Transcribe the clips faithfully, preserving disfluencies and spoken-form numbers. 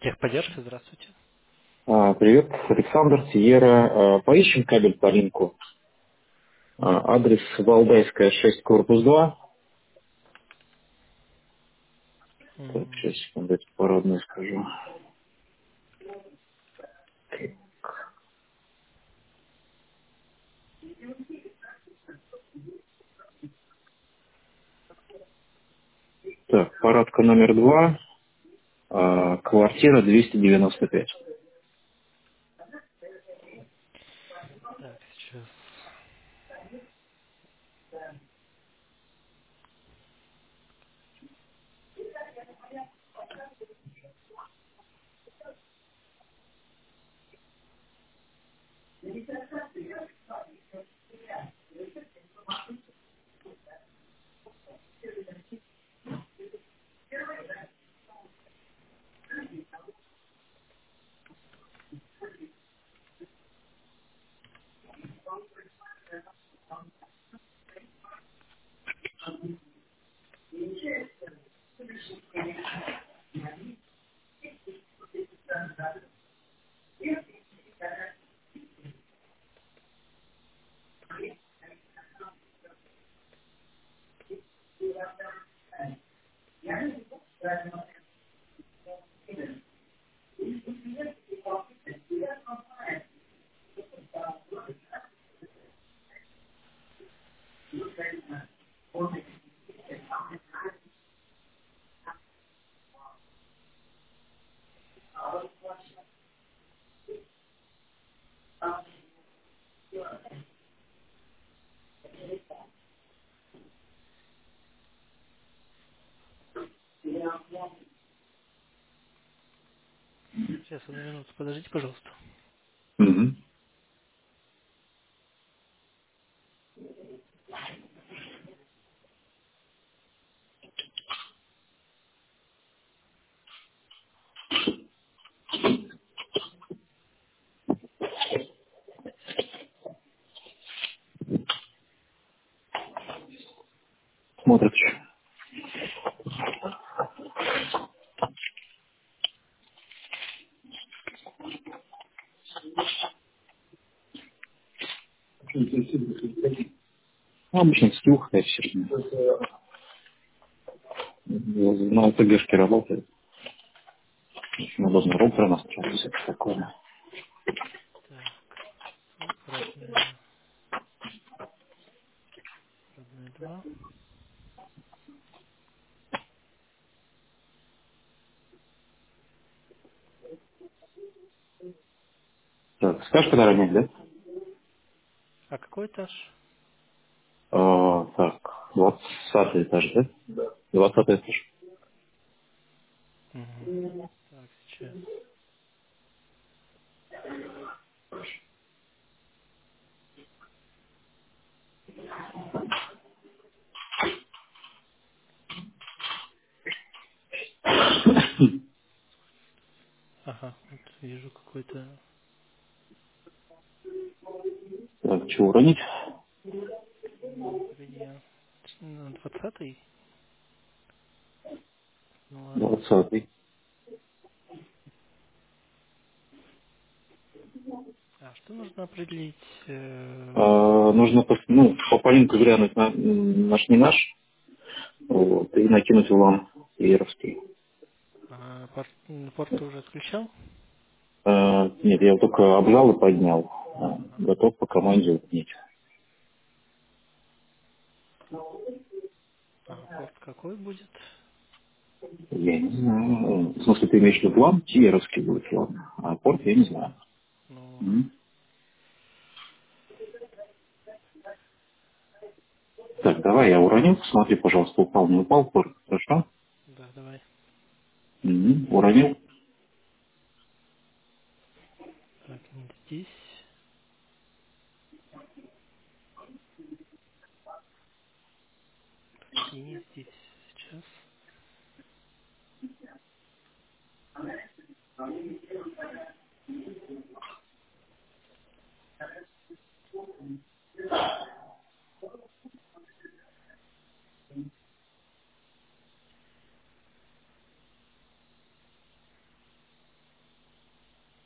Техподдержка, здравствуйте. А, Привет, Александр, Сиера. А, Поищем кабель по линку. А, Адрес Валдайская, шесть, корпус два. Так, М, сейчас, секунду, это по-родному скажу. Так, парадка номер два, а, квартира двести девяносто пять. Так, сейчас. Сейчас, одну минуту, подождите, пожалуйста. Мгм. Смотрят. Ну, обычно стюх, да, все. На ОТГшке работает. Очень удобно роутер настроить, всякое такое. Так, сорок, родная, родная два. Так, скажешь, когда ранее, да? А какой этаж? А, так, двадцатый этаж, да? Двадцатый этаж. Угу. Так, сейчас. Ага, вот вижу какой-то Так, что, уронить? ингредиент. Ну, двадцатый? Ну ладно. Двадцатый. А что нужно определить? э, А, нужно пос- ну, по полинку глянуть на м, наш не наш, вот, и накинуть улан иеровский. а, порт, м, порт ты уже отключал? А, нет, я его только обжал и поднял. А, Ага. готов по команде утнить. А порт какой будет? Я не знаю. В смысле, ты имеешь в виду план? Тиеровский будет, ладно. А порт я не знаю. Ну, М. Так, давай я уронил. Смотри, пожалуйста, упал, не упал порт. Хорошо? да, давай. Мгм. Уронил. Так, не здесь. И не здесь. Сейчас.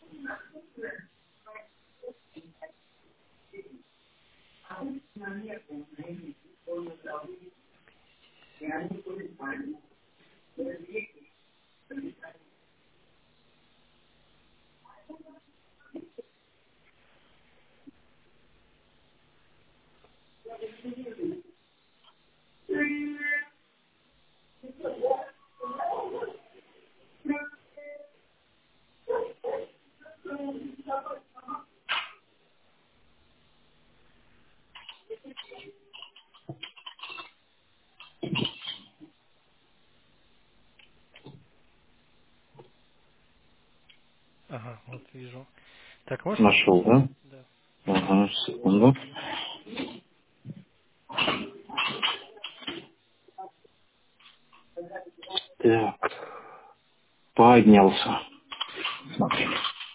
Ага, вот вижу. Так, можешь Нашел, повторить? да? Да. Ага, секунду. Так, поднялся. Смотри.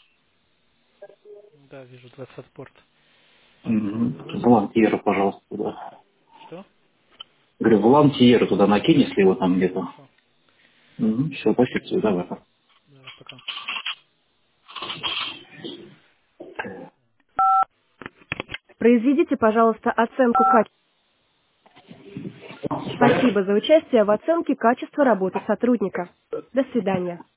Да, вижу двадцать порт. Мгм. Угу. Волонтера, пожалуйста, туда. Что? Говорю, волонтера туда накинь, если его там где-то. Хорошо. Все, спасибо тебе, давай. Давай, пока. Произведите, пожалуйста, оценку качества. Спасибо за участие в оценке качества работы сотрудника. До свидания.